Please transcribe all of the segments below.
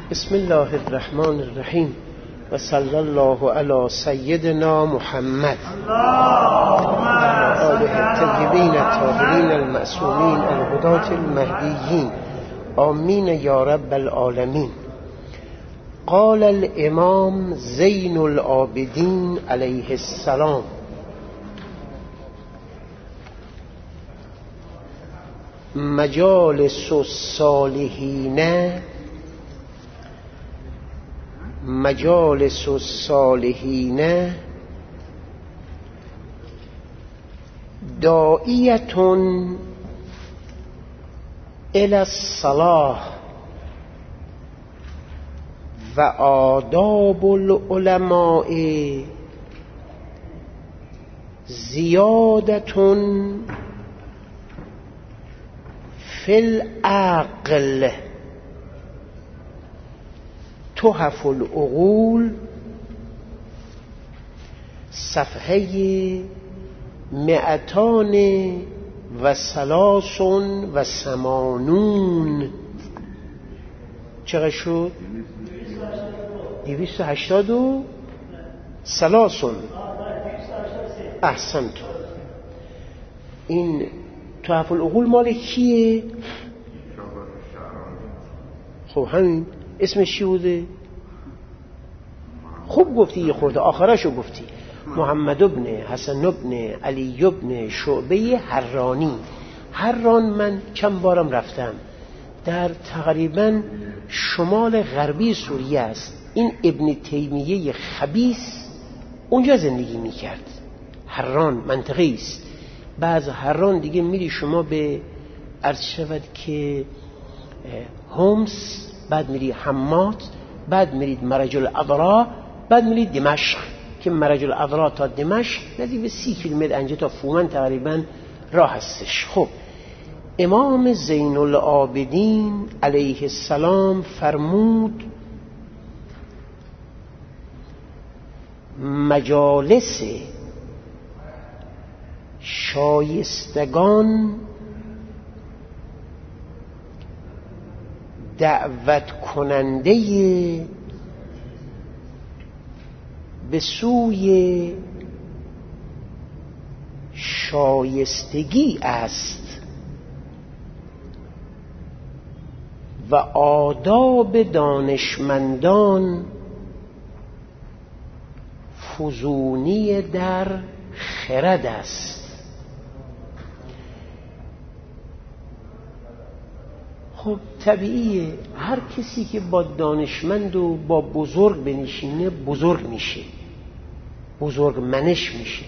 بسم الله الرحمن الرحیم و صلی الله علی سیدنا محمد و آله الطیبین الطاهرین المعصومین الهداة المهدیین آمین یا رب العالمین. قال الامام زین العابدین علیه السلام: مجالس الصالحین داعیة الی الصلاح و آداب العلماء زیادة فی العقل تحف العقول، صفحه 283. چقدر شد؟ 283. احسنت. این تحف العقول مال کیه؟ خب همین اسمش چی بوده؟ خوب گفتی، یه خورده آخرشو گفتی. محمد ابن حسن ابن علی ابن شعبه حرانی. حران من چند بارم رفتم، در تقریبا شمال غربی سوریه است. این ابن تیمیه خبیث اونجا زندگی میکرد. حران منطقه است. بعض حران دیگه میری شما به عرض شود که هومس، بعد میری حمات، بعد میرید مرج العذراء، بعد میرید دمشق که مرج العذراء تا دمشق نزدیک به 30 کیلومتر انجا تا فومن تقریبا راه هستش. خب امام زین العابدین علیه السلام فرمود: مجالس شایستگان دعوت کننده به سوی شایستگی است و آداب دانشمندان فزونی در خرد است. خب طبیعیه هر کسی که با دانشمند و با بزرگ بنشینه بزرگ میشه، بزرگ منش میشه.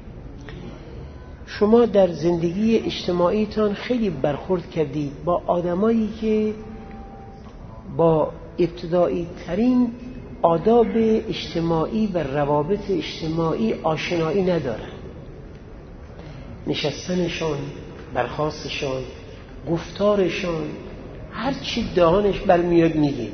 شما در زندگی اجتماعیتان خیلی برخورد کردید با آدمایی که با ابتدایی ترین آداب اجتماعی و روابط اجتماعی آشنایی ندارن. نشستنشان، برخاستشان، گفتارشان، هر چی دهانش برمیاد میگه.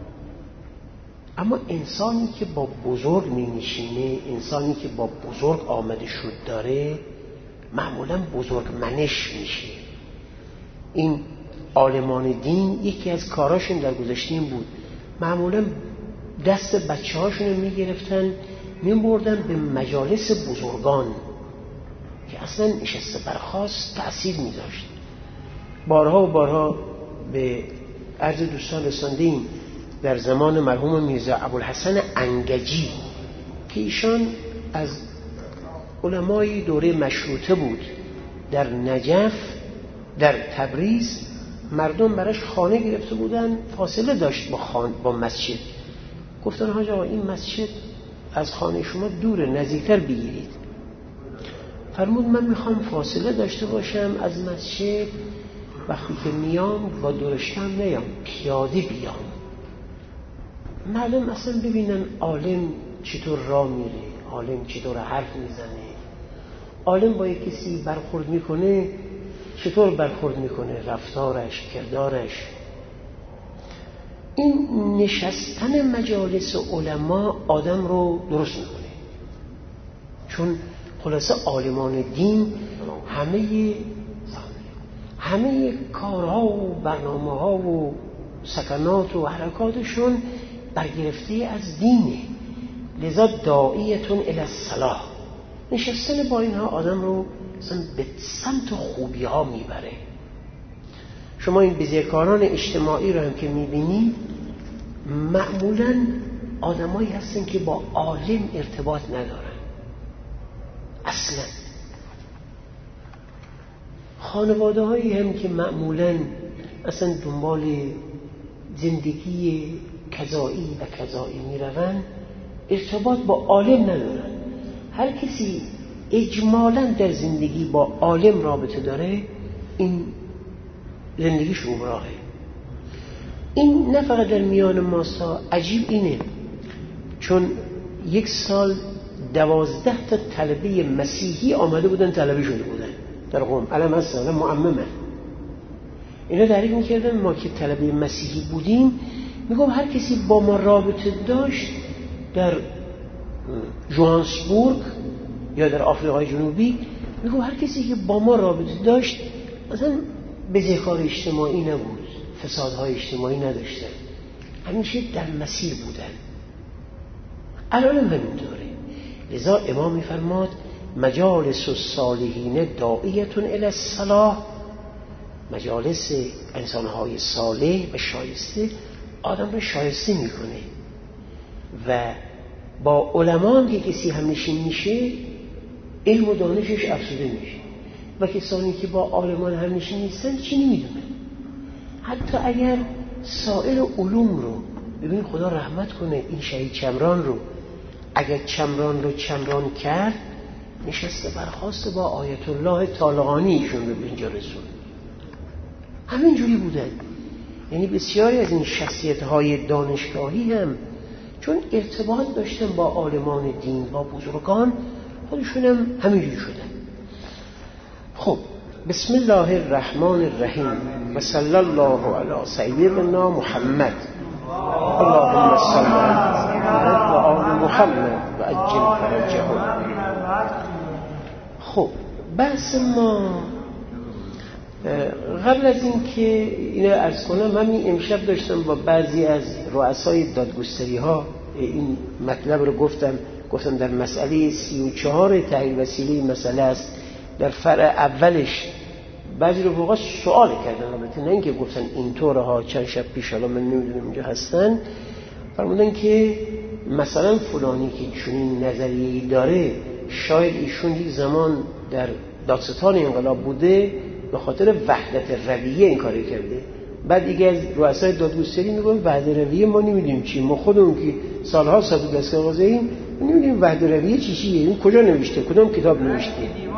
اما انسانی که با بزرگ می‌نشینه، انسانی که با بزرگ آمده شد داره، معمولا بزرگ منش میشه. این عالمان دین یکی از کاراشون در گذشته این بود، معمولا دست بچه هاشون میگرفتن میبردن به مجالس بزرگان که اصلا نشسته برخاست تأثیر میذاشت. بارها و بارها به عرض دوستان رساندیم در زمان مرحوم میرزا ابوالحسن انگجی که ایشان از علمای دوره مشروطه بود، در نجف، در تبریز مردم براش خانه گرفته بودن، فاصله داشت با مسجد. گفتن حاج آقا این مسجد از خانه شما دوره، نزدیکتر بگیرید. فرمود من میخوام فاصله داشته باشم از مسجد، وقتی که میام با درشتم نیام، پیاده بیام. معلوم اصلا ببینن عالم چطور راه میره، عالم چطور حرف میزنه، عالم با یک کسی برخورد میکنه چطور برخورد میکنه، رفتارش، کردارش. این نشستن مجالس علما آدم رو درست میکنه. چون خلاصه عالمان دین همه کارها و برنامه ها و سکنات و حرکاتشون برگرفته از دینه. لذا داعیتون الی الصلاح، نشستن با اینها آدم رو مثلا به سمت خوبی ها میبره. شما این بزرگکاران اجتماعی رو هم که میبینید معمولاً آدمایی هستن که با عالم ارتباط ندارن اصلا. خانواده هایی هم که معمولاً اصلا دنبال زندگی کذایی و کذایی میرون، ارتباط با عالم ندارن. هر کسی اجمالاً در زندگی با عالم رابطه داره، این زندگیش گمراهه. این نه فقط در میان ماسا، عجیب اینه چون یک سال 12 تا طلبه مسیحی آمده بودن، طلبه شده بودن در قم، علم هستن، علم معممه. اینا تعریف میکردن ما که طلبه مسیحی بودیم، میگم هر کسی با ما رابطه داشت در جوهانسبورگ یا در آفریقای جنوبی، میگم هر کسی که با ما رابطه داشت مثلا بزهکار اجتماعی نبود، فسادهای اجتماعی نداشتن، همیشه در مسیر بودن. الان هم همینطوره. لذا امام میفرماد مجالس الصالحین داعیتون الی الصلاح، مجالس انسانهای صالح و شایسته آدم رو شایسته میکنه و با علما هم که کسی همنشین میشه علم و دانشش افزوده میشه و کسانی که با عالمان همنشین نیستن چی نمیدونن. حتی اگر سایر علوم رو ببین، خدا رحمت کنه این شهید چمران رو، اگر چمران رو چمران کرد نشسته برخواست با آیت الله طالقانی ایشون رو به اینجا رسون. همینجوری بودن. یعنی بسیاری از این شخصیت‌های دانشگاهی هم چون ارتباط داشتن با عالمان دین، با بزرگان، خودشون هم همینجوری شدن. خب بسم الله الرحمن الرحیم و صلی الله علی سیدنا محمد. اللهم صل علی محمد و آل محمد و عجل فرجهم. خب بحث ما قبل از این که اینو عرض کنم، من امشب داشتم با بعضی از رؤسای دادگستری ها این مطلب رو گفتم در مسئله 34 تعیین وسیله مسئله است. در فرع اولش بعضی رفقا سوال کردن، البته نه اینکه گفتن اینطوره ها، چند شب پیش، حالا من نمیدونم اینجا هستن، فرمودن که مثلا فلانی که چنین نظریه‌ای داره شاید ایشون یک زمان در دادستان انقلاب بوده، به خاطر وحدت رویه این کاری کرده. بعد دیگه از رؤسای دادگستری میگن وحدت رویه ما نمیدونیم چی، ما خودمون که سالها صدو دستگاه قاضییم نمیدونیم وحدت رویه چیه، این کجا نوشته، کدام کتاب نوشته.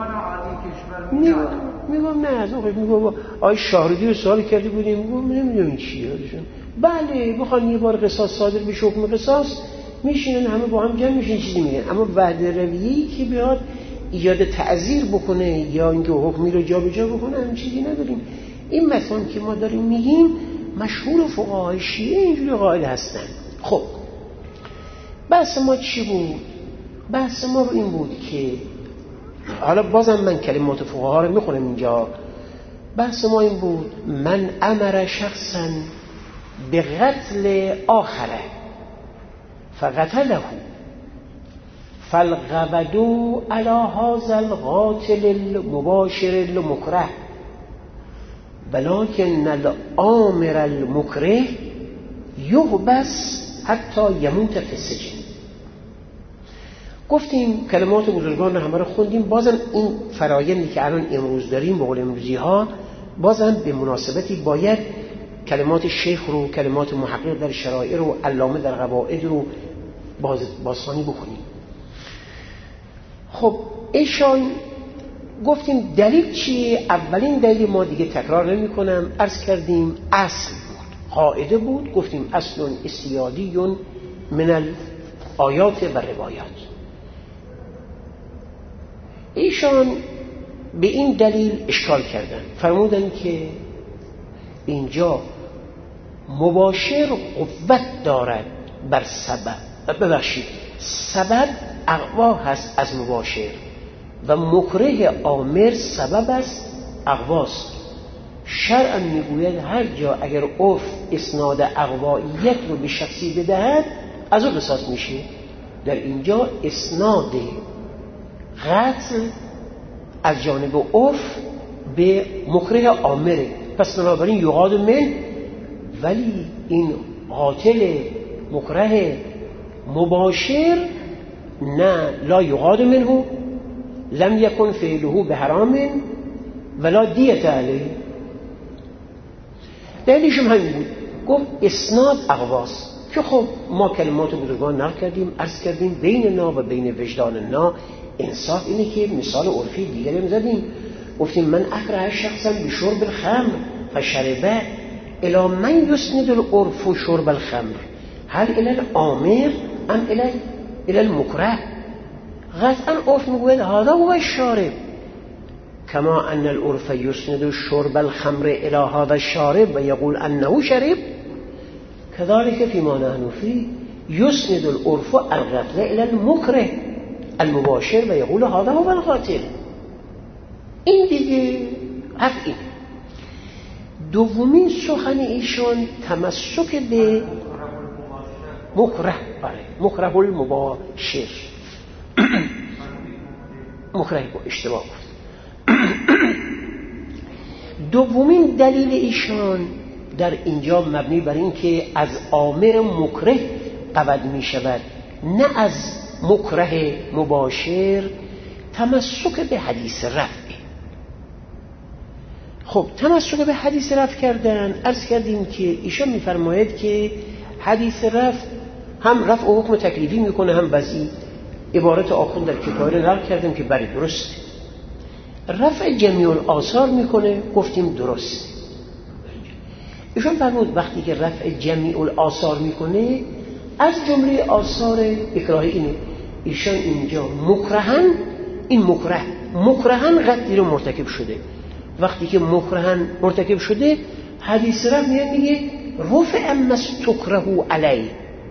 میگم نه از اون میگم آی شاهردی رو سوال کرده بودیم، میگم نمیدونم چیه. بله بخوان یه بار قصاص صادر بشه، حکم قصاص میشینن همه با هم جمع میشن چیزی میگن، اما وحدت رویه‌ای که بیاد ایجاد تعزیر بکنه یا اینکه حکمی رو جابجا بکنه همین چیزی نداریم. این مثلا که ما داریم میگیم مشهور فقهای شیعه اینجوری قائل هستن. خب بحث ما چی بود؟ بحث ما رو این بود که حالا بازم من کلمات فقها رو میخونم اینجا. بحث ما این بود من امر شخصا به قتل آخره فقتله فالغبدو علی هذا القاتل المباشر المکره ولكن الآمر المکره یحبس حتی یموت فی السجن. گفتیم کلمات بزرگان رو همه رو خوندیم. بازم این فرایندی که الان امروز داریم به قول امروزی ها، بازم به مناسبتی باید کلمات شیخ رو، کلمات محقق در شرائع رو، علامه در قواعد رو بازخوانی بکنیم. خب ایشان گفتیم دلیل چیه؟ اولین دلیل ما دیگه تکرار نمی کنم، عرض کردیم اصل بود، قاعده بود. گفتیم اصل استیادی من الآیات و روایات. ایشان به این دلیل اشکال کردن، فرمودن که اینجا مباشر قوت دارد بر سبب، ببخشید سبب اقوا هست از مباشر و مکره آمر سبب است اقواست. شرعا میگوید هر جا اگر عرف اسناد اقوائیت رو به شخصی بدهد از او قصاص میشه. در اینجا اسناد قتل از جانب عرف به مکره عامره، پس بنابراین یقاد من. ولی این قاتل مکره مباشر نه، لا یقاد منه، لم یکن فعله به حرام ولا دیت علیه. دلیلش هم همین بود، گفت اسناد اقواس. که خب ما کلمات بزرگان نقل کردیم، عرض کردیم بیننا و بین وجداننا انصاف اینه که مثال عرفی دیگری هم زدیم، گفتیم من اکره شخصا بشرب الخمر فشربه الی من یسند العرف شرب الخمر هل الی الامر ام الی المکره. قطعا عرف میگوید هذا هو الشارب کما ان العرف یسند شرب الخمر الی هذا الشارب و یقول انه شرب، كذلك فيما نحن فيه يسند العرف القتل الى المكره المباشر و یقول هذا هو القاتل. این دیگه حرف این. دومین سخن ایشان تمسک به مکره، مکره المباشر مکره با اشتباه گفت. دومین دلیل ایشان در اینجا مبنی بر این که از آمر مکره قبض می شود نه از مکره مباشر، تمسک به حدیث رفع. خب تمسک به حدیث رفع کردن، عرض کردیم که ایشان میفرماید که حدیث رفع هم رفع و حکم تکلیفی میکنه هم وضعی. عبارت آخوند در کفایه نقل کردیم که بله درست. رفع جمیع الآثار میکنه، گفتیم درست. ایشان فرمود وقتی که رفع جمیع الآثار میکنه از جمله آثار اکراهی اینه. ایشان اینجا مکرهن، این مکرهن قتلی رو مرتکب شده. وقتی که مکرهن مرتکب شده حدیث رفع میگه رفع مستکره علی،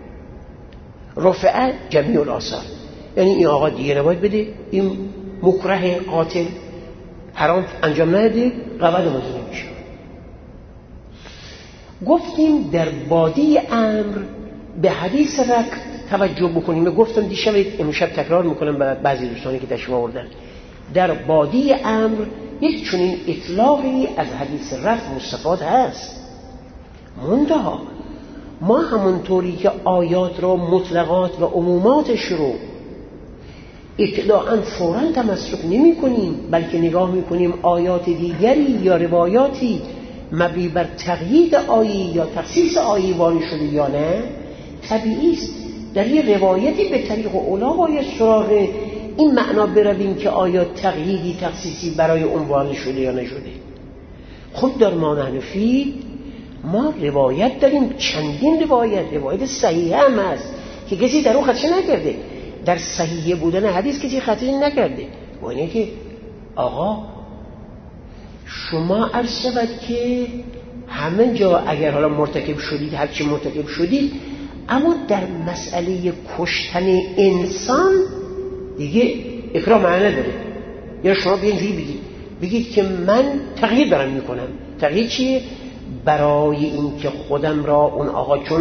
رفع جمیع الآثار، یعنی این آقا دیگه نباید بده، این مکره قاتل حرام انجام نده، قبض مجرم میشه. گفتیم در بادی امر به حدیث رفع توجه بکنیم. گفتم دیشب امشب تکرار میکنم به بعضی دوستانی که تشریف آوردن، در بادی امر یک چنین اطلاقی از حدیث رفع مستفاد هست. منتها ما همونطوری که آیات را مطلقات و عموماتش رو اطلاعاً فوراً تمسک نمی کنیم، بلکه نگاه می کنیم آیات دیگری یا روایاتی مبنی بر تقیید آیه یا تخصیص آیه وارد شده یا نه. طبیعی است در یه روایتی به طریق اولا باید سراغ این معنا برویم که آیا تقییدی تخصیصی برای عنوان شده یا نشده. خود در ما نحنفی ما روایت داریم، چندین روایت صحیحه هم هست که کسی در اون خدشه نکرده، در صحیح بودن حدیث کسی خطی نکرده. و اینه که آقا شما عرض شود که همه جا اگر حالا مرتکب شدید هرچی مرتکب شدید، اما در مسئله کشتن انسان دیگه اکراه معنی نداره. یا شما بیایید بگید که من تقیید دارم میکنم. تقیید چیه؟ برای این که خودم را اون آقا چون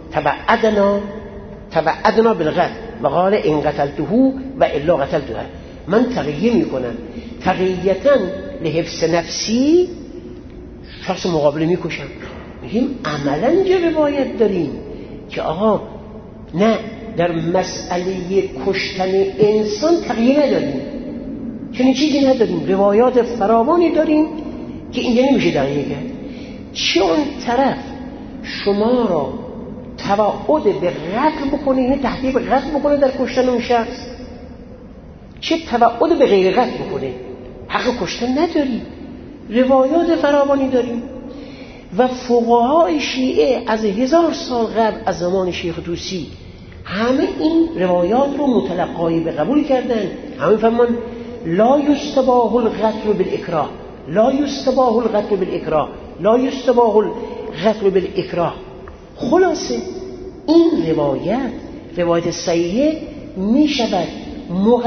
تبعدنا بالقتل و قال ان قتلته و الا قتلته، من تقیه میکنم تقییتا لحفظ نفسی شخص مقابل میکشم. میگیم عملا جا روایت داریم که آقا نه، در مسئله کشتن انسان تقیه نداریم، چنین چیزی نداریم. روایات فراوانی داریم که اینجا نمیشه دقیقه کرد. چه اون طرف شما را توعد به قتل بکنه، یعنی تهدید به قتل بکنه در کشتن اون شخص، چه توعد به غیر قتل بکنه، حق کشتن نداری. روایات فراوانی داریم و فقهای شیعه از 1000 سال قبل از زمان شیخ طوسی همه این روایات رو متلقای به قبول کردن. همه فرمان لا یستباح القتل بالاکراه، لا یستباح القتل بالاکراه، لا یستباح القتل بالاکراه. خلاصه این روایت صحیحه می شود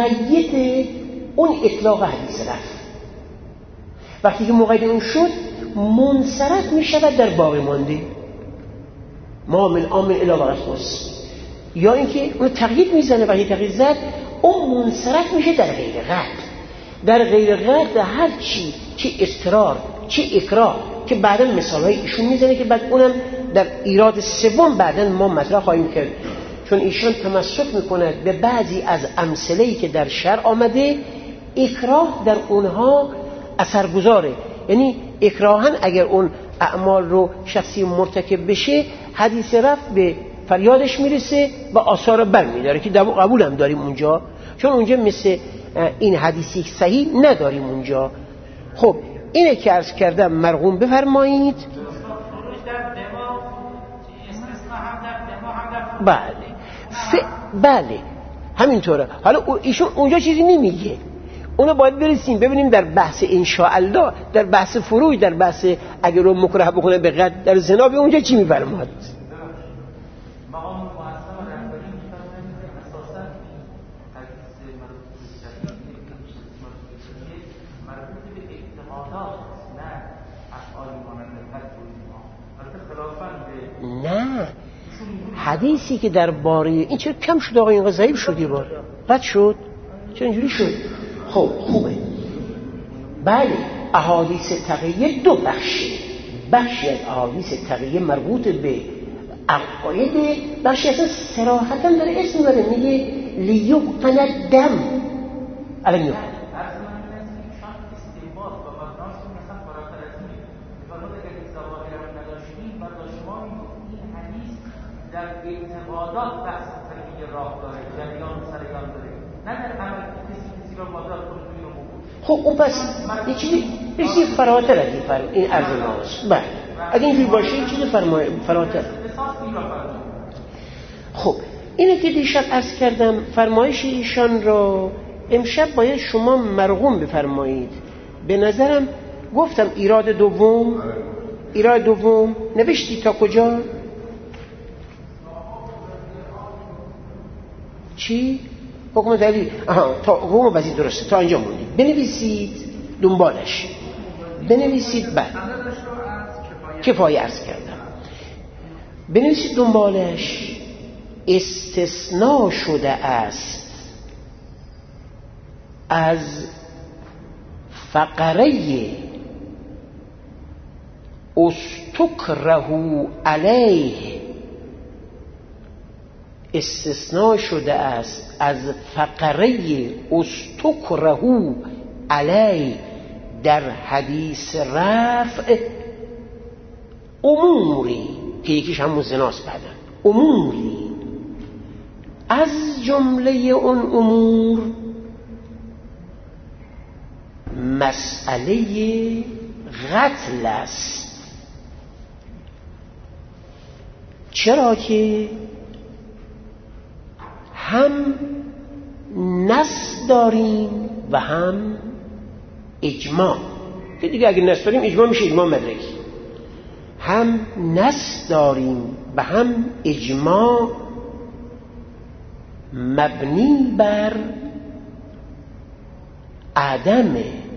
مقید اون اطلاق حدیث رفع. وقتی که مقید اون شد، منصرف می شود در باقی مانده، ما من آمن الا وقت، یا اینکه اون تقیید میزنه وقتی تقیید زد اون منصرف میشه در غیر قطع. در غیر قطع هر چی چه اضطرار چه اکراه که بعدا مثالهای ایشون میزنه که بعد اونم در ایراد سوم بعدا ما مطرح خواهیم کرد، چون ایشون تمسک میکند به بعضی از امثله‌ای که در شرع آمده اکراه در اونها اثرگذاره، یعنی اکراهن اگر اون اعمال رو شخصی مرتکب بشه حدیث رفع به فریادش میرسه و آثار بر میداره که قبول هم داریم اونجا، چون اونجا مثل این حدیثی صحیح نداریم اونجا. خب اینه که عرض کردم مرغوم بفرمایید. بله همینطوره. حالا ایشون اونجا چیزی نمیگه، اونو باید برسیم ببینیم در بحث انشاءالله، در بحث فروج، در بحث اگر رو مکره بکنه به قد در زنا به اونجا چی میفرماد. نه حدیثی که درباره این چرا کم شد آقا، اینقدر ضعیف شدی بار قد شد چرا اینجوری شد؟ خب خوبه. بله احادیث تقیه دو بخشی از احادیث تقیه مربوط به عقاید، بخشی اصلا صراحتا داره اسم میبره میگه لیبقن الدم الان میبره در اعتقادات بحث تقیه راه داره، جریان سریان داره، نه در عمل کسی رو مادر کنه توی رو موجود. خب اون پس یه چیزی فراتر از این عرض ناست. بله اگه اینجوری باشه یه چیزی فراتر. خب اینه که دیشب عرض کردم فرمایش ایشان را امشب باید شما مرغوم بفرمایید. به نظرم گفتم ایراد دوم نوشتی تا کجا؟ چی؟ حکم دلیل تا حکم وزید درسته تا اینجا موندید. بنویسید دنبالش بنویسید. بعد کفایه عرض کردم بنویسید دنبالش استثناء شده است از فقره استکره علیه، استثناء شده است از فقره استکره علیه در حدیث رفع اموری که یکیش همون زناست. بعدم اموری از جمله اون امور مسئله قتل است. چرا که هم نص داریم و هم اجماع، که دیگه اگه نص داریم اجماع میشه اجماع مدرکی. هم نص داریم و هم اجماع مبنی بر عدم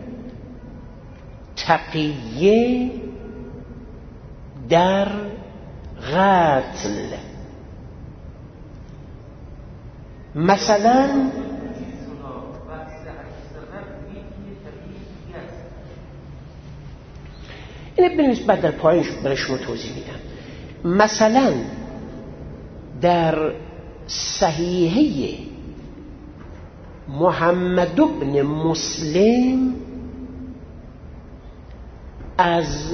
تقیه در قتل. مثلا اینه بنویس بعد در پایینش برای شما توضیح میدم. مثلا در صحیحه محمد بن مسلم از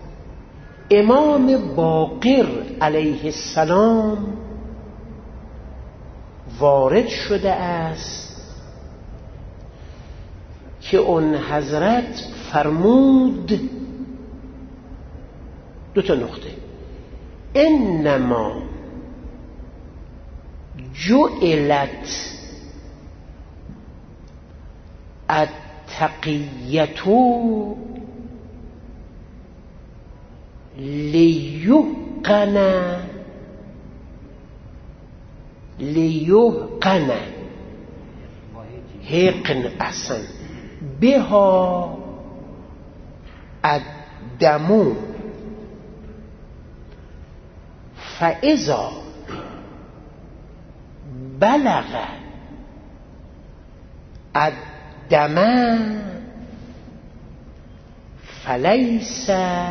امام باقر علیه السلام وارد شده است که اون حضرت فرمود دو تا نقطه: انما جعلت التقیة لیحقن حقن احسن بها الدم فاذا بلغ الدم فلیس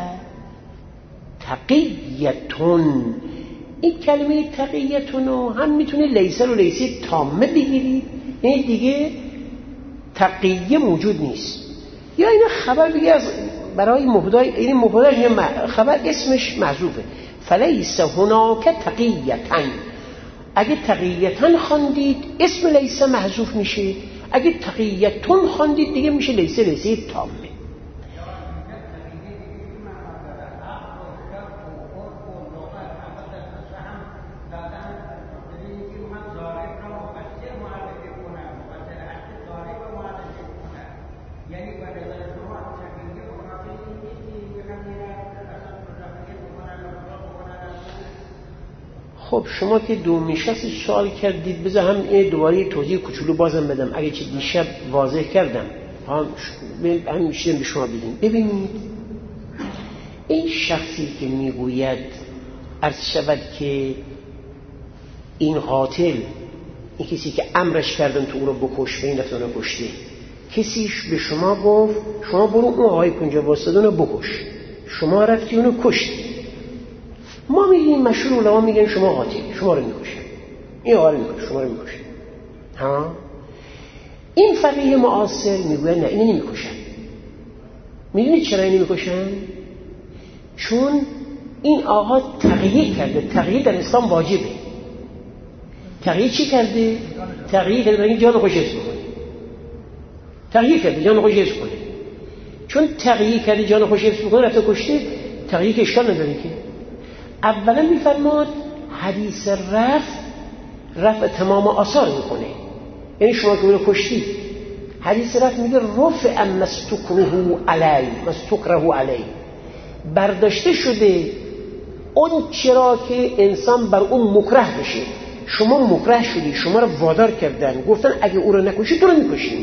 تقیتون. این کلمه تقیتون رو هم میتونه لیسه رو لیسه تامه بگیرید، یعنی دیگه تقیه موجود نیست. یا این خبر بگی از برای مبتدای، این مبتدای خبر اسمش محذوفه. فلیس هناک تقیتن. اگه تقیتن خواندید اسم لیسه محذوف میشه، اگه تقیتون خواندید دیگه میشه لیسه لیسه تامه. خب شما که دومی شخص سوال کردید، بذار هم این دوباره توضیح کوچولو بازم بدم، اگه چه دیشب واضح کردم هم میشیم به شما بگیم. ببینید این شخصی که میگوید عرض شود که این قاتل، این کسی که امرش کردن تو اون رو بکش و این رفتن رو کشته، کسیش به شما گفت شما برو اون آقای کنجا واسطه رو بکش، شما رفتی اونو کشتی. ما میگیم مشهور علما میگن شما قاتل، شما رو میکشن، این آقا رو میکشه، شما رو میکشه. ها این فقیه معاصر میگوید نه اینو نمیکشن. میدونید چرا اینو نمیکشن؟ چون این آقا تقیه کرده. تقیه در اسلام واجبه. تقیه چی کرده؟ تقیه کرده برای جان خوش حفظ کنه. تقیه کرده جان خوش حفظ کنه. چون تقیه کرده جان خوش حفظ کنه رفته کشته، تقیه که اشکال نداره که. اولا میفرماد حدیث رفع تمام آثار میکنه، یعنی شما که اونو کشتید حدیث رفع میگه رفع مستکره علی، برداشته شده اون چرا که انسان بر اون مکره بشه. شما مکره شدی، شما رو وادار کردن گفتن اگه او رو نکشی تو رو میکشیم.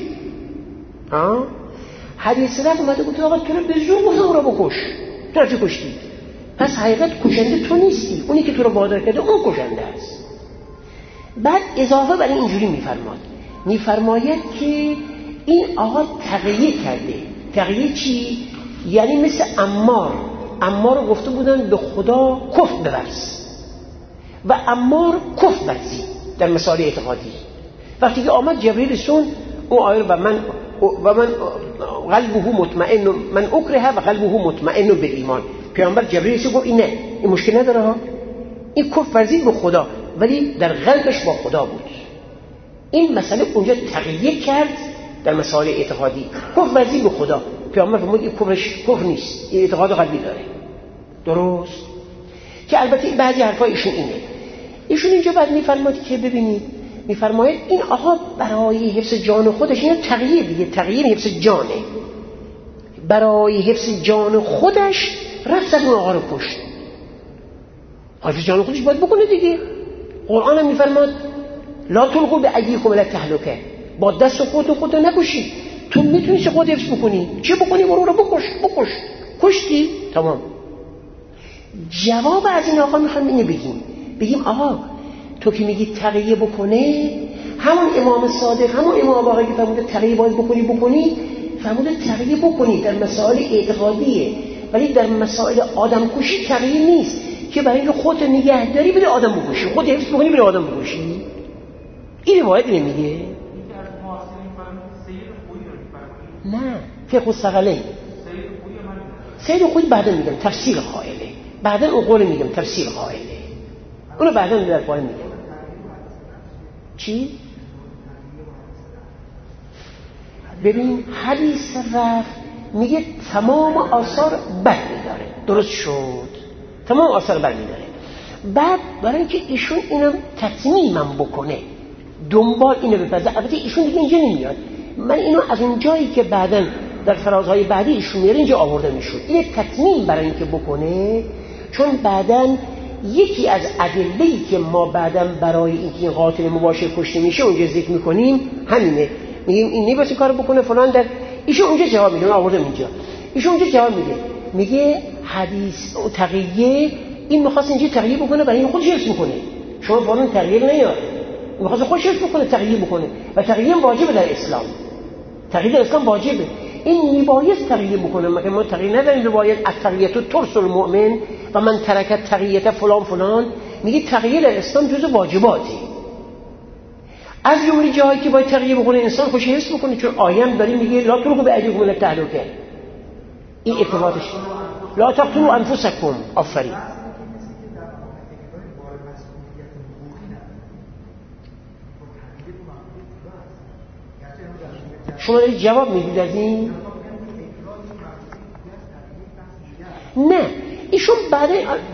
حدیث رفع اومده گفت آقا تو رو به زور گفتن او رو بکش، تو رو کشتی، پس حقیقت کشنده تو نیستی، اونی که تو رو وادار کرده اون کشنده است. بعد اضافه برای اینجوری میفرماید که این آقا تقیه کرده. تقیه چی؟ یعنی مثل عمار رو گفته بودن به خدا کفر بورز و عمار کفر ورزید در مسائل اعتقادی. وقتی که آمد جبریل سون اون آیه و من قلبه مطمئن، من اکره و قلبه مطمئن بالایمان، پیامبر جبریل گفت این نه، این مشکل نداره ها، این کفر ورزید به خدا ولی در قلبش با خدا بود. این مسئله اونجا تقیه کرد در مسائل اعتقادی، کفر ورزید به خدا. پیامبر فرمود این کفر نیست، این اعتقاد قلبی داره. درست؟ که البته این بعضی حرفای ایشون اینه. ایشون اینجا بعد میفرماید که ببینید، میفرماید این آقا برای حفظ جان خودش، اینو تقیه دیگه، تقیه حفظ جانه، برای حفظ جان خودش رفت اون آقا رو کشت. حفظ جان خودش باید بکنه دیگه. قرآن هم میفرماد لا تلقوا بأیدیکم الی التهلکه، با دست خودتون نکشید. تو میتونی چه خود حفظ بکنی؟ چه بکنی؟ برو رو بکش. کشتی؟ تمام. جواب از این آقا میخوام اینو بگیم آقا تو که میگی تقیه بکنه، همون امام صادق، همون امام باقری که فرموده تقیه باید بکنی فرموده تقیه بکنی در مسائل اعتقادیه، ولی در مسائل آدم کشی تقیه نیست که برای اینکه خودت نگهداری بده آدم بکشی، خود حفظ بکنی بده آدم بکشی. این روایت نمیگه. نه فقه الثقلین سید خویی بعدا میگم تفسیر قائله، بعدا اون قول میگم تفسیر قائله، اونو بعدا در پایین میگم. چی؟ ببین حدیث رفع میگه تمام آثار بر میداره. درست شد، تمام آثار بر میداره. بعد برای اینکه ایشون اینم تتمیمم بکنه، دنبال اینو بپذیره، البته ایشون دیگه اینجا نمیاد، من اینو از اون جایی که بعداً در فرازهای بعدی ایشون میاره اینجا آورده میشود، این تتمیم برای اینکه بکنه، چون بعداً یکی از ادله‌ای که ما بعداً برای اینکه این قاتل مباشر کشته میشه اونجا ذکر میکنیم همینه، میگیم این نمیشه کارو بکنه فلان، در ایشون اونجا جواب میده، آوردم اینجا، ایشون اونجا جواب میده میگه حدیث و تقیه، این میخواست اینجا تقیه بکنه برای این خودش حفظ میکنه. شما بارون تغییر نیاد، میخواست خودش حفظ بکنه تقیه بکنه و تقیه واجبه در اسلام. تقیه در اسلام واجبه. این میبایست تقیه بکنه. مگه ما تقیه نداریم؟ میباید التقیه ترس المؤمن و من ترک تقیه فلان فلان. میگه تقیه در اسلام جزء واجباتی. از جمله جایی که باید تقیه بکنه انسان خوش حفظ بکنه، چون آیه داریم میگه لا تلقوا بأیدیکم الی التهلکه. این ارتباطش لا تقتلوا انفسکم. آفرین. شما دارید جواب میدید از این؟ نه ایشون بعد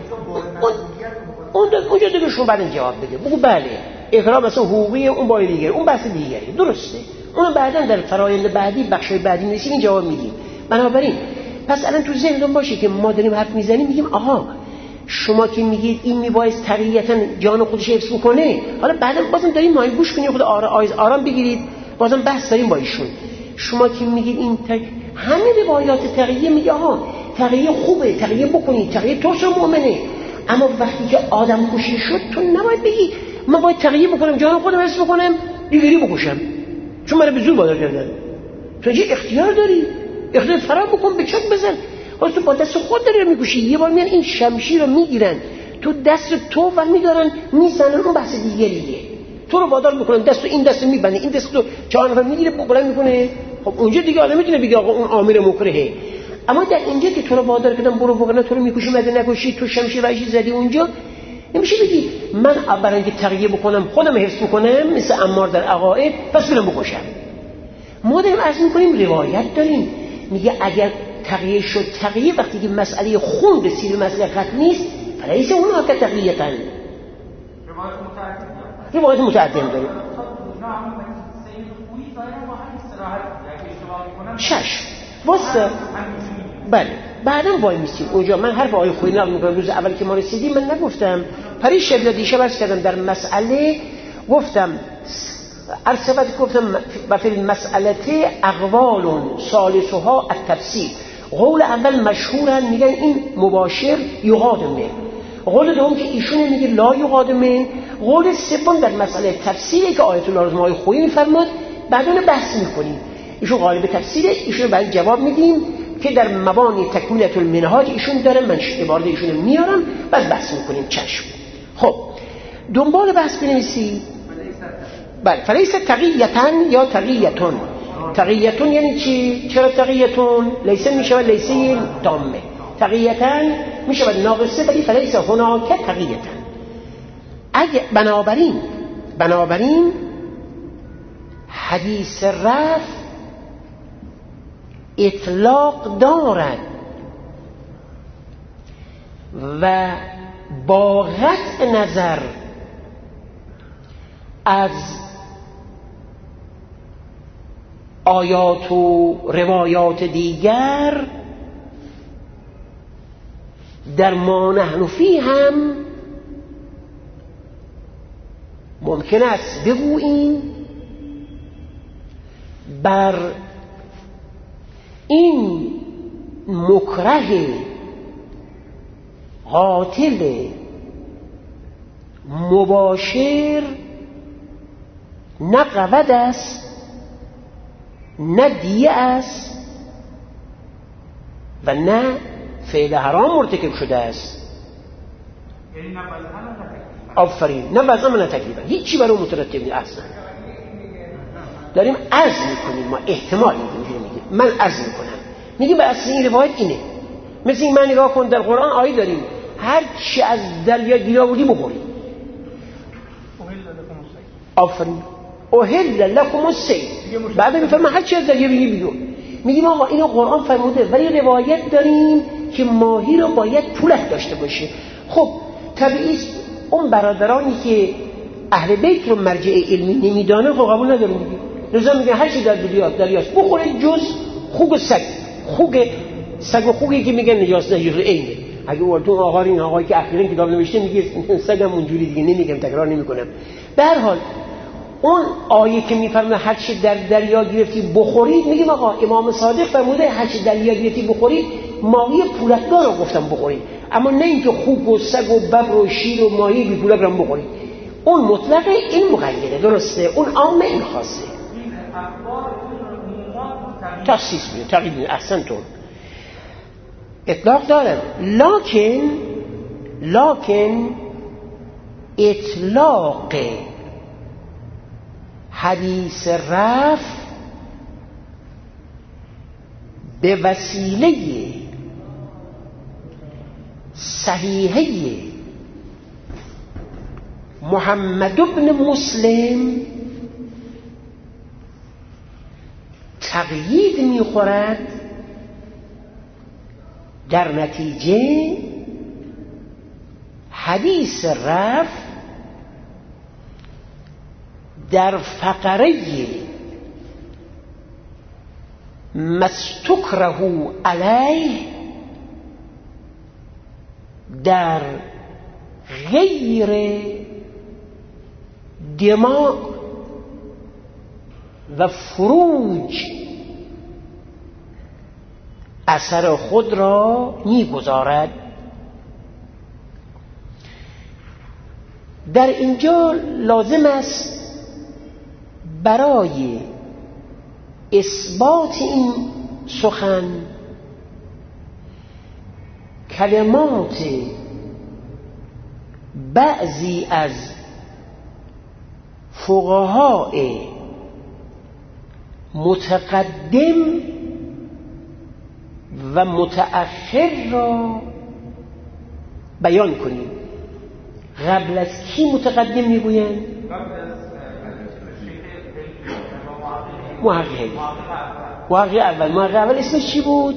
اونجا دیگه شما بعد جواب بده، بگو بله اقرار مثلا حقوقی اون بای دیگه، اون بحث دیگری درسته، اونو بعدا در فرایند بعدی بخشای بعدی میرسیم این جواب میدیم. بنابراین پس الان تو ذهنتون باشه که ما داریم حرف میزنیم، میگیم آها شما که میگید این میبایست طبیعتا جان خودش حفظ کنه، حالا بعدا بازم داریم ما گوش کنید، خود آرام بگیرید، بازم بحث داریم با ایشون. شما که میگید این همه روایات تقیه میگه آها تقیه خوبه، تقیه بکنید، تقیه ترس مؤمنه، اما وقتی که آدم کشی شد تو نباید بگی من باید تقیه بکنم جان خودم حفظ بکنم دیگری بکشم، چون من به زور وادار کردن. تو چه اختیار داری؟ اختیار فرار بکن، به چک بزن. واسه تو با دست خود داری میکشی. یه بار میان این شمشیر رو میگیرن تو دست تو و میدارن میزنن، اون بحث دیگریه. تو رو وادار میکنن دست این دست میبنده، این دست تو چهار نفر میگیره بلند میکنه. خب اونجا دیگه آدم میتونه بگه آقا اون امیر مکرهه. اما در اینجا که تو رو وادار کردن برو بکنه، تو رو میکشی مگه نکشی، تو شمشیر وحشی زدی اونجا، نمیشه بگی من برای اینکه تقیه بکنم خودم حفظ بکنم مثل عمار در عقائد پس برم بکشم. ما داریم عرض میکنیم روایت داریم میگه اگر تقیه شد، تقیه وقتی که مسئله خون رسید به مسئله قتل نیست فلیس اونها که تقیه‌تن. روایت متعدد داریم. شش واسه بله بعدم وای میسیم اونجا. من حرف آقای خویی نقل میکنم. روز اول که ما رسیدیم من نگفتم پری شبلا دیشب عرض کردم در مسئله گفتم عرضت گفتم و فی المسئله اقوال ثالثها التفسیر. قول اول مشهورن میگن این مباشر یقادمه، قول دوم که ایشون میگه لا یقادمه، قول سوم در مسئله تفسیری که آیت الله آقای خویی میفرماد بعداً بحث میکنیم. ایشون غالب تفسیره، ایشون بعد جواب میدیم که در مبانی تکمیلة المنهاج ایشون داره، من عبارت ایشون میارم بعد بحث میکنیم. چشم. خب دنبال بحث بنویسی. بله فلیس تقییتن یا تقییتون. تقییتون یعنی چی؟ چرا تقییتون؟ لیسه میشود لیسه تامه، تقییتن میشود ناقصه، ولی فلیس هناک تقییتن. اگه بنابراین حدیث رفع اطلاق دارد و با قطع نظر از آیات و روایات دیگر در ما نحن فی هم ممکن است بگوییم بر این مکره قاتل مباشر نه قود است نه دیه است و نه فعل حرام مرتکب شده است. آفرین. نه وضع من تکلیفا هیچی برای مترتب نیست اصلا. داریم عرض میکنیم، ما احتمال میگیم، من عرض میکنم میگیم به اصل این روایت اینه. مثل این من نگاه کن در قرآن آیه داریم هر چی از دریا گیر آوردی بخوری. آفرین. احل لکم الصید. بعد میفهمه هر چی از دریا بگیر میگیم آقا اینو قرآن فرموده، ولی روایت داریم که ماهی رو باید پولک داشته باشه. خب طبیعی اون برادرانی که اهل بیت رو مرجع علمی نمیدانه خب قبول نداره. لذا میگه هر چی در دریاست بخوره جز خوک سگ. خوک سگ و خوکی که میگن نجاست عینه. اگه اولتون آقایی که اخیراً کتاب نوشته میگه سگم اونجوری دیگه نمیگم، تکرار نمیکنم. به هر حال اون آیه که میفرمه هر چی در دریا گرفتی بخورید، میگیم آقا امام صادق فرموده هر چی در دریا گرفتی بخورید، ماهی پولکدار رو گفتم بخورید، اما نه اینکه خوک و سگ و ببر و شیر و ماهی بی پولک رو بخورید. اون مطلقه، این مقیده. درسته، اون عامه، این خاصه. تخصیص میده، تقیید میده. احسنتون، اطلاق دارد. لکن اطلاق حدیث رفع به وسیله صحیحه محمد بن مسلم تقیید میخورد، در نتیجه حدیث رفع در فقره مستکره علیه در غیر دماغ و فروج اثر خود را می‌گذارد. در اینجا لازم است برای اثبات این سخن کلمات بعضی از فقهای متقدم و متأخر را بیان کنیم. قبل از کی متقدم میگویند؟ محقق اول اسمش چی بود؟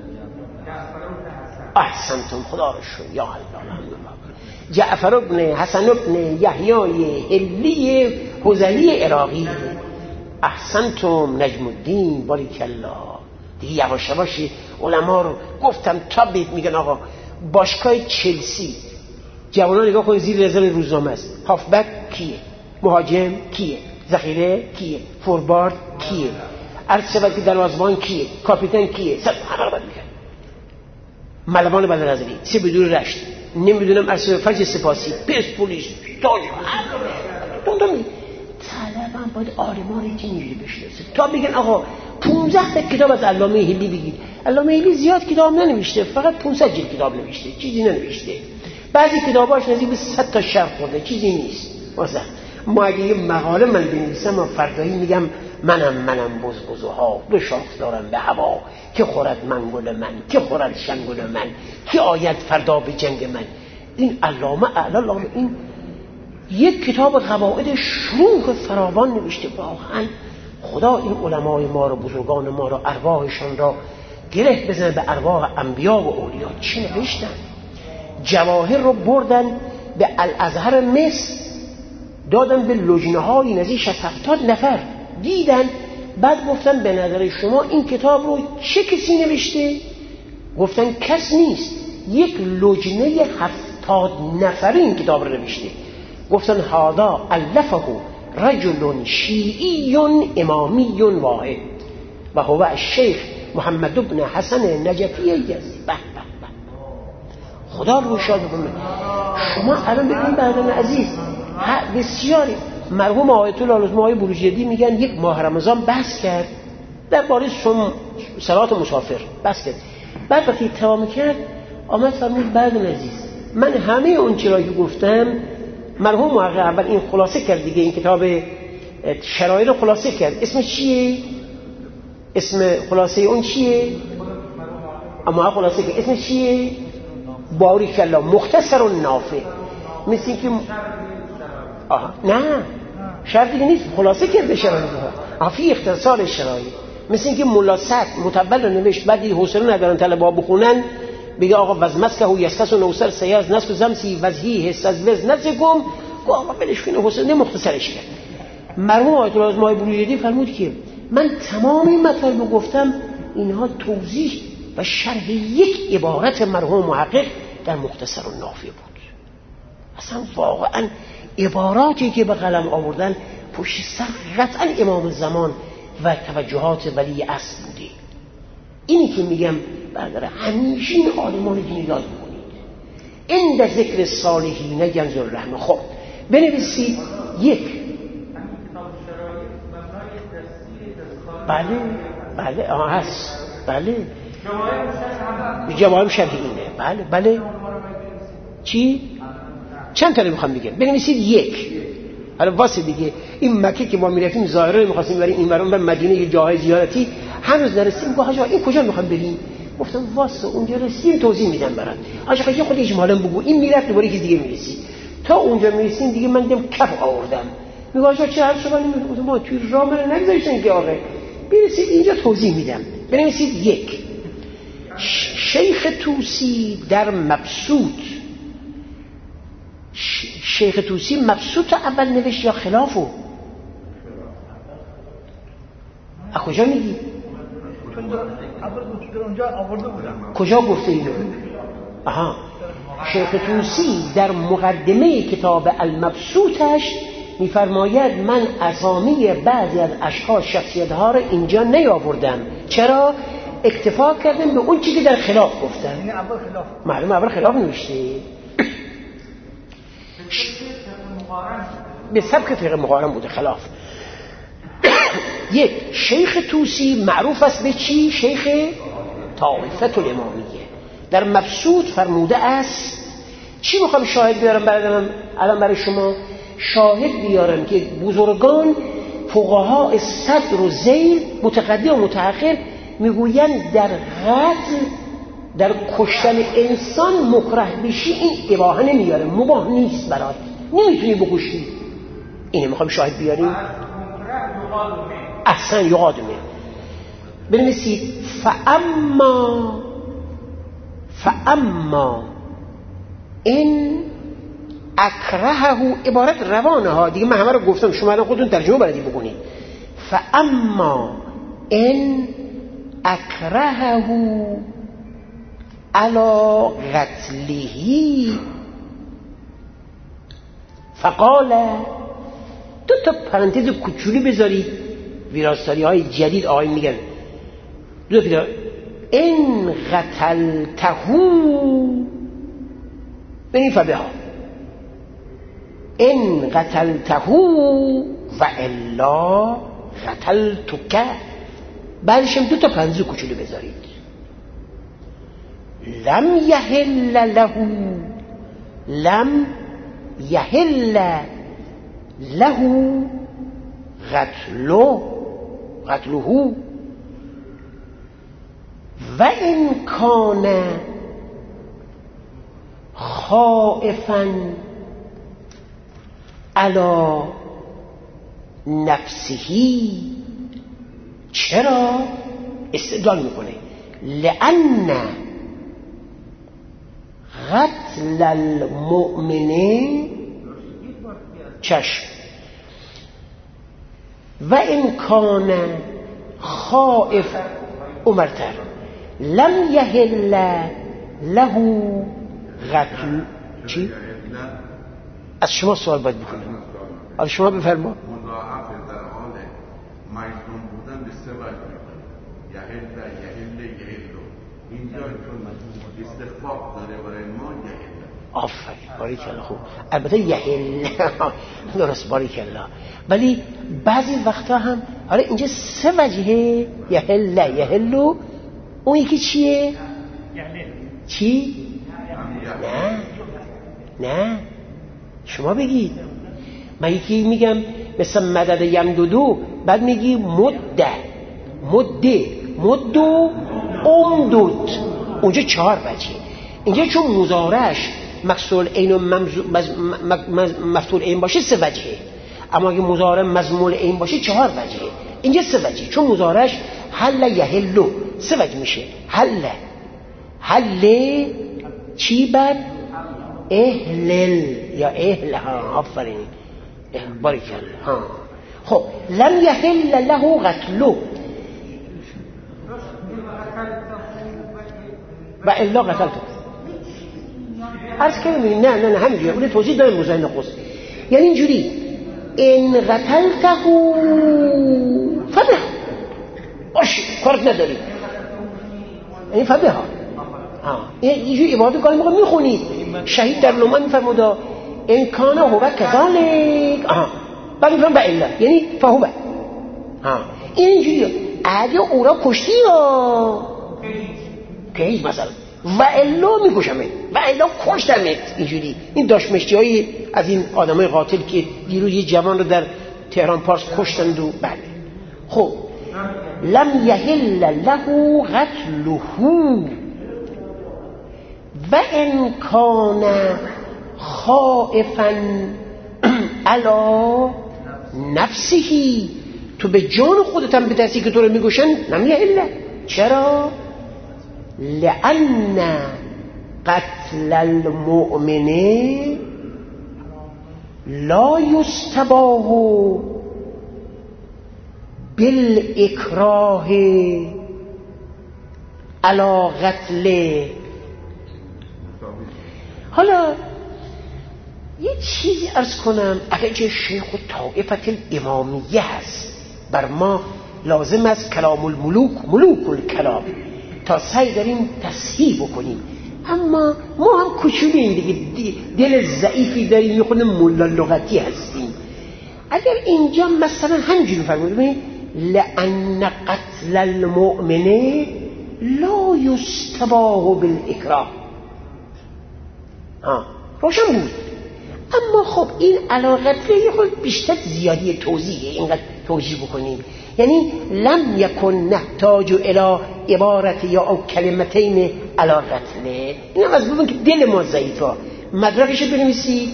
احسنتم، خدا رو شکر، یا الله. جعفر ابن حسن ابن یحیی حلی حذلی عراقی. احسنتم نجم الدین، باریکالله. دیگه یواش یواش علما رو گفتم تا میگن آقا باشگاه چلسی جوانان نگاه کنید، زیر رزرو روزنامه است. هافبک کیه؟ مهاجم کیه؟ ذخیره کیه؟ فوربارد کیه؟ عرض شود که دروازه‌بان کیه؟ کاپیتان کیه؟ همه رو باید میگن. ملوان بلدرزوی، سه بدون رشت، نمیدونم ارشد فجر سپاسی، پرسپولیس، تاج، طلبم باید آرمانی که نیلی بشناسه تا بگن آقا 15 تا کتاب از علامه حلی بگید. علامه حلی زیاد کتاب ننوشته، فقط 500 جلد کتاب نوشته، چیزی ننوشته. بعضی کتاباش نزدیک به 100 تا شرح خورده، چیزی نیست. مثلا ما اگه یه مقاله من بنویسم و فردایی میگم منم بزبزها دو شاخ دارم به هوا، که خورد منگل من، که خورد شنگل من، که آید فردا به جنگ من. این علامه اعلام این یک کتاب قواعد شروح فراوان نوشته. واقعا خدا این علمای ما رو، بزرگان ما رو، ارواحشان را گره بزنه به ارواح انبیا و اولیا. چی نوشتن؟ جواهر رو بردن به الازهر مصر، دادن به لجنه های نزدیک 60-70 نفر دیدن. بعد گفتن به نظر شما این کتاب رو چه کسی نوشته؟ گفتن کس نیست، یک لجنه 70 نفری این کتاب رو نوشته. گفتن هذا الفه رجل شیعی امامی واحد و هو الشیخ محمد بن حسن نجفی یزدی. خدا رو شاد کنه. شما الان ببینید برادران عزیز، بسیاری مرحوم آیت الله العظمی بروجردی میگن یک ماه رمضان بحث کرد درباره صلات مسافر، بحث کرد. بعد وقتی تمام کرد آمد فرمود برادران عزیز، من همه اون چیزی که گفتم مرحوم محقق اول این خلاصه کرد دیگه، این کتاب شرایط رو خلاصه کرد. اسمش چیه؟ اسم خلاصه اون چیه؟ اما خلاصه کرد اسمش چیه؟ باریکالله، مختصر و نافع. مثل که نه شرط دیگه نیست، خلاصه کرده شرایط رو فی اختصار شرایط. مثل اینکه ملا سعد متول رو نوشت، بعد حوصله ندارن طلبه ها بخونن، بگه آقا وزمسکه و یسکس و نوسر سیاز نسک و زمسی وزهی حس از وز نزگم، گو آقا بلش کنه، حوصله مختصرش کرد. مرحوم آیت الله العظمی بروجردی فرمود که من تمام این مطالب گفتم، اینها توضیح و شرح یک عبارت مرحوم محقق در مختصر و نافع بود. اصلا واقعا عباراتی که به قلم آوردن پشت سر قطعا امام زمان و توجهات ولی اصل بوده. اینی که میگم برداره. همیشه این عالمان دینی یاد میکنید. این در ذکر صالحین ینظر الرحمه. خب بنویسید یک. بله هست. بله جواب شبیه اینه. بله چی؟ چند تا میخوام بگم. بنویسید یک. حالا واسه دیگه این مکه که ما میرفتیم ظاهرا می‌خواستیم بریم این برام به مدینه یه جای زیارتی هنوز نرسیدیم. گفت حاجا این کجا می‌خوام بریم؟ گفتم واسه اونجا رسیدیم توضیح میدم برات. حاجا یه خود اجمالاً بگو. این میرفت دوباره یه دیگه میرسید. تا اونجا میرسیم دیگه من دیدم کف آوردم. میگه حاجا چه حرف شما نمیگفتم ما توی راه من نگذاشتن که آقا برسید اینجا توضیح میدم. بنویسید یک. شیخ طوسی در مبسوط. شیخ طوسی مبسوط اول نوشت یا خلافو؟ از کجا میگی؟ کجا گفته اینو؟ شیخ طوسی در مقدمه کتاب المبسوطش میفرماید من اسامی بعضی از اشخاص شخصیت‌ها را اینجا نیاوردم. چرا؟ اکتفا کردم به اون چیزی که در خلاف گفتن. یعنی معلومه اول خلاف نوشته. به سبک فقه مقارن بوده خلاف. یک. شیخ طوسی معروف است به چی؟ شیخ طائفه الامامیه. در مبسوط فرموده است. چی میخوام شاهد بیارم الان برای شما؟ شاهد بیارم که بزرگان فقها صدر و ذیل متقدم و متأخر میگویند در قتل در کشتن انسان مکره بشی این اباحه نمیاره، مباح نیست برات، نمیتونی بکشی. اینه میخوام شاهد بیاریم. احسن یادمه. بنویسید فاما این اکرهه. عبارت روانه ها دیگه، من همه رو گفتم، شما الان خودتون ترجمه بلدی بکنید. فاما این اکرهه علی قتله فقال. دو تا پرانتز کوچولی بذارید، ویراستاری های جدید آقای میگن دو تا این قتلته بنی فبها این قتلته و الا قتلتک. بعدشم دو تا پرانتز کوچولی بذارید. لم یحل له قتله و این کان خائفا علی نفسه. چرا؟ استدلال میکنه لأن قتل المؤمن چشم و این کان خائف عمرتر لم یحل له قتل. چی؟ از شما سوال باید بکنم. از شما بفرما. مضاعف در حال مجنون بودن به سه وجه میکنه. یحل اینجا چون استخفاف داره برای ما یحل. آفرین، باریکالله. خوب. البته یحل درست، باریکالله. ولی بعضی وقتا هم آره اینجا سه وجهه. یحل اون یکی چیه؟ چی؟ نه شما بگید. من یکی میگم مثل مدد یمدودو، بعد میگی مدو امدود. اونجا 4 وجه. اینجا چون مضارعش مکسور عین و مفتول عین باشه 3 وجهه، اما اگه مضارع مضمول عین باشه 4 وجهه. اینجا 3 وجه، چون مضارعش حل یحلو 3 وجه میشه. حل چی؟ بعد اهلل یا اهلها. آفرین، باریکالله. خب لم یحل له قتلو و الا قتلته. عرض کنیم نه همینجوری اون توضیح داره موضوع نخست. یعنی اینجوری این قتلته فده باش کارت نداری. یعنی فبها اینجوری عبارت گاهی موقع میخونید. شهید در لومن میفرمودا ان کان هو کذالک بعد میفرم و الا یعنی فهو این اینجوریه. اگه او را کشتی که هیچ مثلا و الا میکشمه و الا کشتمت اینجوری. این داشمشتی های از این آدمای قاتل که دیروز یه جوان رو در تهران پارس کشتند و بله. خب لم یحل له قتله و ان کان خائفا علی نفسه، تو به جان خودت هم بترسی که تو رو میگوشن نمیه الا. چرا؟ لأن قتل المؤمن لا یستباه بالاکراه علی قتله. حالا یه چیزی عرض کنم، اگه شیخ و طائفت الامامیه هست بر ما لازم است کلام الملوک ملوک الکلام تا سعی داریم تصحیح بکنیم، اما ما هم کوچولیم دیگه، دل ضعیفی داریم، یه خود ملا لغتی هستیم. اگر اینجا مثلا همینجوری فرمودیم لأن قتل المؤمن لا یستباه بالاکراه روشن بود. اما خب این علاقت یه خود بیشتر زیادی توضیحه، اینقدر توضیح بکنیم. یعنی لم یکن نحتاج الى عبارت یا او کلمتین علاقت نه، این از ببین که دل ما ضعیفه. مدرکش بنویسید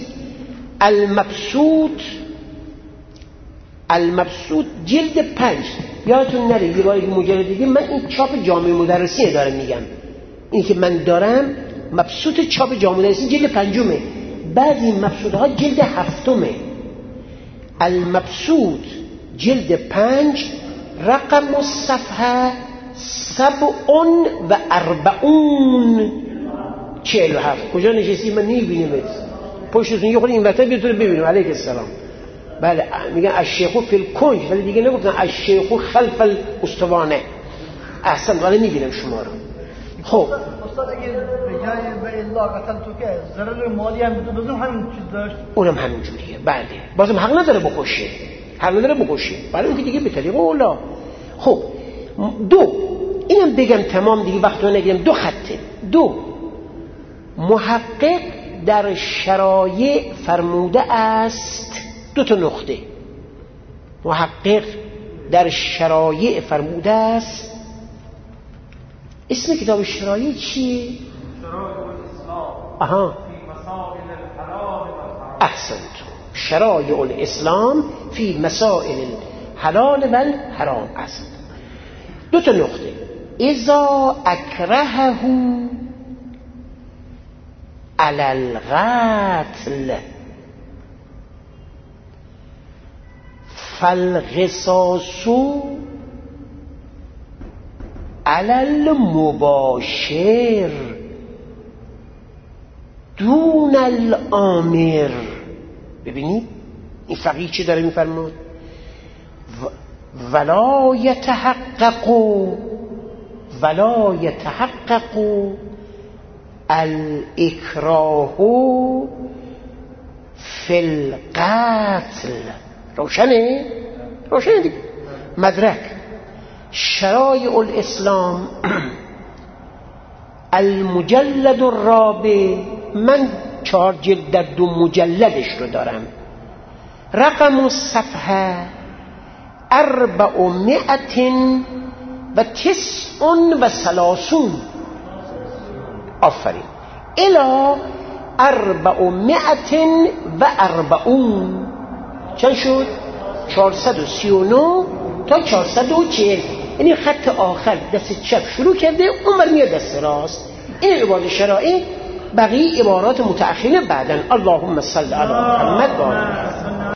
المبسوط جلد 5. یادتون نره یه بار مجلد دیگه من این چاپ جامعه مدرسین دارم میگم، این که من دارم مبسوط چاپ جامعه مدرسین جلد 5، بعضی مبسوط ها جلد 7. المبسوط جلد 5 رقم الصفحه 47. کجا نشستی؟ من نمیبینیمت، پشتتون یه خود این وقتا بیتونه ببینیم. علیک السلام. بله میگن الشیخو فی الکنج، ولی دیگه نگفتن الشیخو خلف الاسطوانه. احسن، ولی میبینم شما رو. خب استاد اگه به جای به الا قتل تو که ضرر مالی هم بدون همین چیز داشت، اونم همین جوریه. بله بازم حق نداره بکشه، برای اون که دیگه به طریق اولا. خب 2 اینم بگم تمام دیگه وقت رو نگیرم. 2 خطه. 2 محقق در شرایع فرموده است، 2 تا نقطه. محقق در شرایع فرموده است. اسم کتاب شرایع چیه؟ شرایع الاسلام فی مسائل الحلال والحرام. احسنت. شرایع الاسلام فی مسائل الحلال والحرام. احسنت. 2 تا نقطه. اذا اکرهه علی القتل فالقصاص علی المباشر دون الامر. ببینید این فقیه چی داره میفرماد؟ ولا یتحقق الاکراه فی القتل. روشنه دیگه. مدرک شرایع الاسلام المجلد الرابع، من 4 جلد در 2 مجلدش رو دارم. رقم الصفحه 439. آفرین. الی 440. چند شد؟ 439 تا 440. یعنی خط آخر دست چپ شروع کرده، اون بر میاد دست راست. این عبارت شرائع، بقیه عبارات متأخرین بعدن. اللهم صل علی محمد و آله.